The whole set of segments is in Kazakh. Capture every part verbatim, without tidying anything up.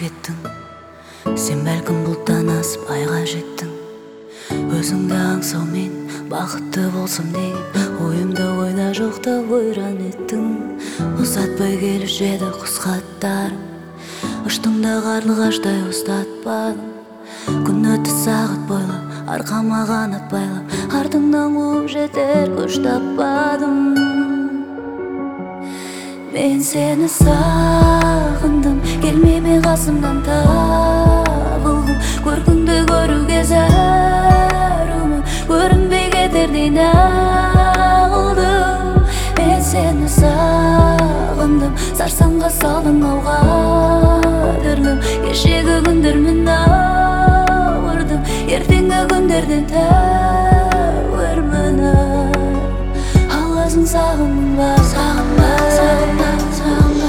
кеттің. Сен бәлкім бұлттан асып айға жеттің. Өзіңді аңсаумен бақытты болсам деген ойымда ойда жоқта ойран еттің. Ұзатпай келіп жеді құс хаттарың, ұштыңда қарлығаштай ұстатпадым. Күн өтті сағат бойлап, арқама қанат байлап, артыңнан қуып жетер күш таппадым. Мен сені сағындым, келмейме қасымнан табылғым. Көркіңді көруге зәрумын, көрінбей кетердей нағылдым. Мен сені сағындым, сарсаңға салдың ауға дірлім. Кешегі күндермен ауырдым, ертеңгі күндерден тәуірмін. Аласың сағынба, сағынба, сағынба, сағынба.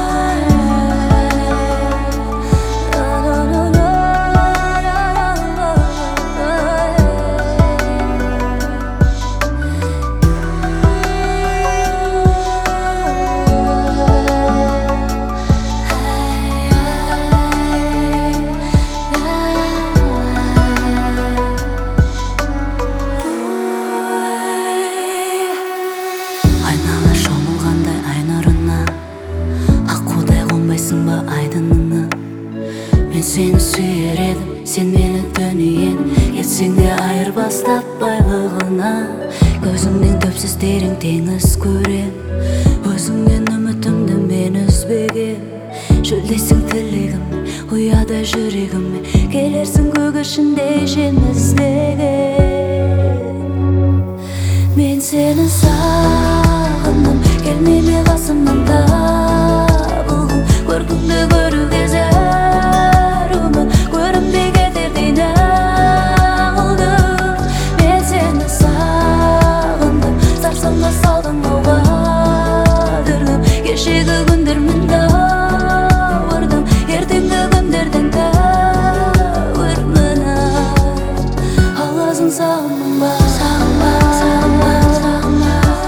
Мен сені сүйер едім, сен мені дүниен, кетсең де айырбас таппайлығына. Көзіңнен төпсіз терең теңіз көрем, өзіңнен үмітімді мен үзбеген. Шөлдейсің тілегім, ұяда жүрегіме, келерсің көк ішінде жем іздеген. Мен сені сағындым, келмейме қасымнан табылғым. Көркіңді көруге зәрумын, көрінбей кетердей нағылдым. Мен сені сағындым, сарсаңға салдың ауға дірлім. Кешегі күндермен ауырдым, ертеңгі күндерден тәуірмін. Аласың сағынба, сағынба, сағынба, сағынба.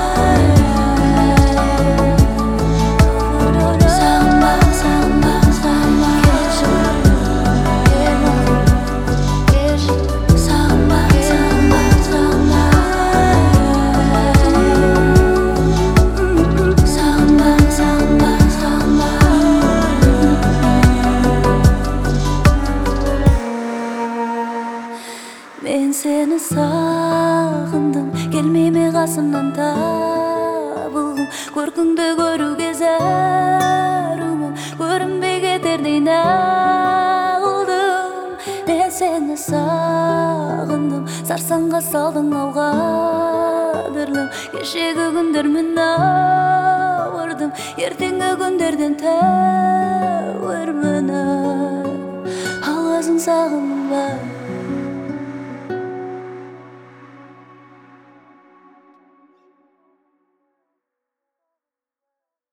Мен сені сағындым, келмейме қасымнан табылғым. Көркіңді көруге зәрумын, көрінбей кетердей нағылдым. Мен сені сағындым, сарсаңға салдың ауға дірлім. Кешегі күндермен ауырдым, ертеңгі күндерден тәуірмін. Аласың сағынба.